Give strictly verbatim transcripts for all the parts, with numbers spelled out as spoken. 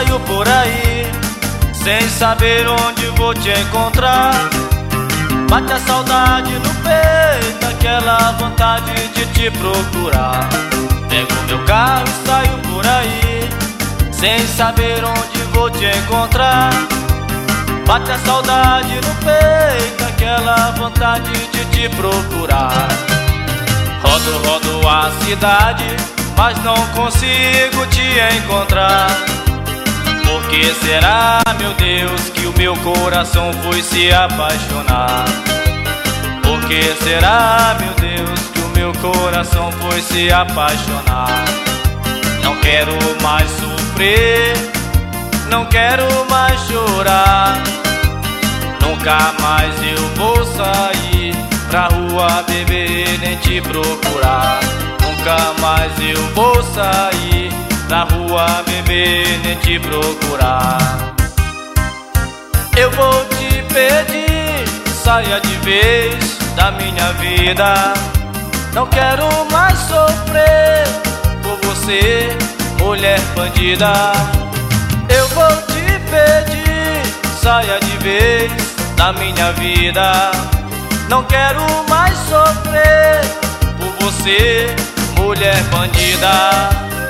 saio por aí, sem saber onde vou te encontrar. Bate a saudade no peito, aquela vontade de te procurar. Pego meu carro e saio por aí, sem saber onde vou te encontrar. Bate a saudade no peito, aquela vontade de te procurar. Rodo, rodo a cidade, mas não consigo te encontrar. Por que será, meu Deus, que o meu coração foi se apaixonar? Por que será, meu Deus, que o meu coração foi se apaixonar? Não quero mais sofrer, não quero mais chorar. Nunca mais eu vou sair pra rua beber nem te procurar. Nunca mais eu vou sair pra rua beber nem te procurar. Eu vou te pedir, saia de vez da minha vida. Não quero mais sofrer por você, mulher bandida. Eu vou te pedir, saia de vez da minha vida. Não quero mais sofrer por você, mulher bandida.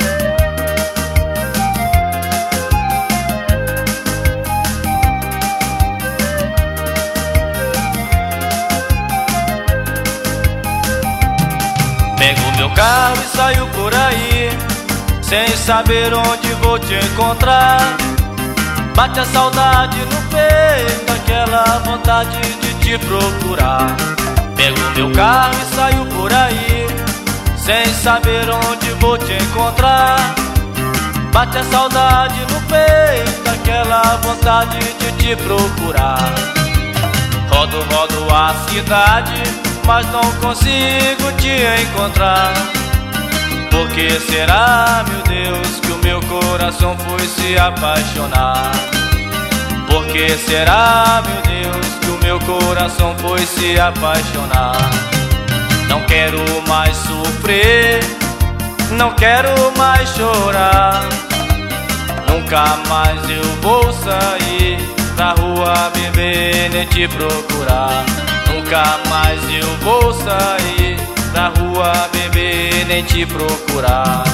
Pego meu carro e saio por aí, sem saber onde vou te encontrar. Bate a saudade no peito, aquela vontade de te procurar. Pego meu carro e saio por aí, sem saber onde vou te encontrar. Bate a saudade no peito, aquela vontade de te procurar. Rodo, rodo a cidade, mas não consigo te encontrar. Por que será, meu Deus, que o meu coração foi se apaixonar? Por que será, meu Deus, que o meu coração foi se apaixonar? Não quero mais sofrer, não quero mais chorar. Nunca mais eu vou sair pra rua beber nem te procurar. Nunca mais eu vou sair pra rua beber nem te procurar.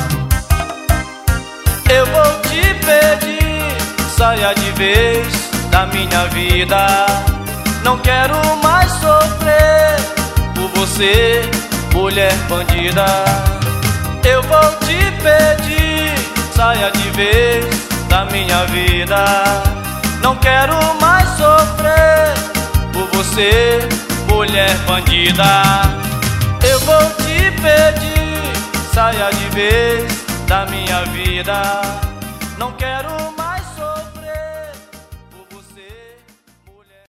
Eu vou te pedir, saia de vez da minha vida. Não quero mais sofrer por você, mulher bandida. Eu vou te pedir, saia de vez da minha vida. Não quero mais sofrer por você, mulher bandida. Eu vou te pedir, saia de vez da minha vida. Não quero